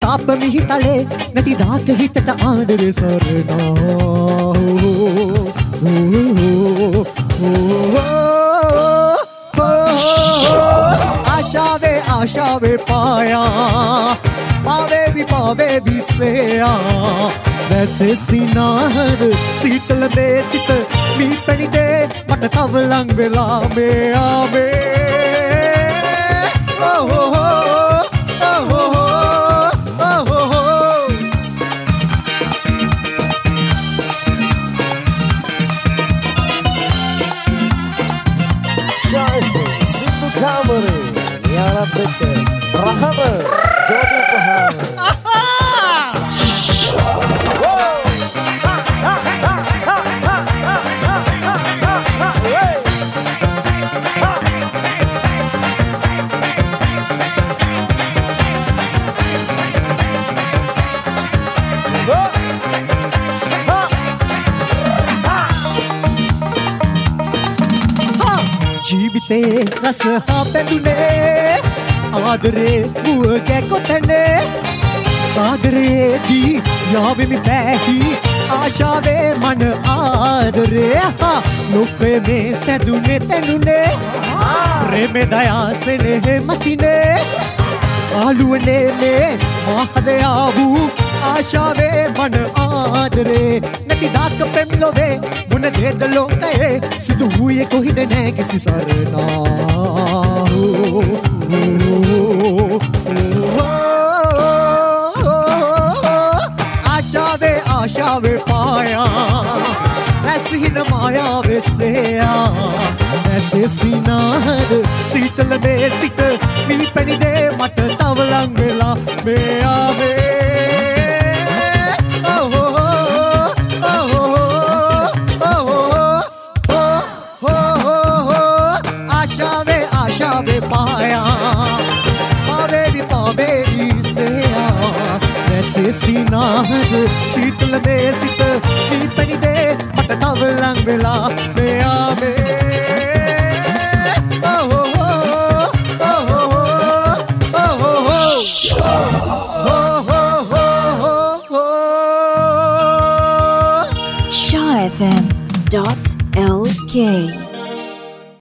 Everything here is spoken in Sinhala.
තාප මිහිතලේ නැති දාක හිතට ආඩර සරණා ආශාවේ ආශාවේ පායා පාවේවි සේයා වැසේ සිනාහද සීතල මේ සිත මීපැණිදේ මට තව ලං වෙලා මේ ආවේ Situ Kamari Niara Bete Rahama Jodi Paham ජීවිතේ රස හා බැඳුනේ ආදරේ මුව කැකොතනේ සාගරයේදී යාවෙමි පැහි ආශාවේ මන ආදරේ ලොපේ මේ සැදුනේ පැනුනේ ප්‍රේමේ දයාසනේ මතිනේ ආලුවනේ මේ මහදයා වූ ආශාවේ මන ආදරේ නැති දාක පෙම්ලොවේ මුණ දේද ලෝකයේ සිදු වූයේ කොහිද නෑ කිසි සරණා ආශාවේ ආශාවේ පායා ඇසිහින මායාවේ සේයා ඇසේ සිනාහද සීතල මේ සිට මිලිපැණිදේ මට තව ලං වෙලා මේ ආවේ ආශාවේ පායා පාවේවි සේයා වැසේ සිනාහද සීතල මේ සිට මිලිපැණිදේ මට තව ලං වෙලා මේ ආවේ ShaFM.lk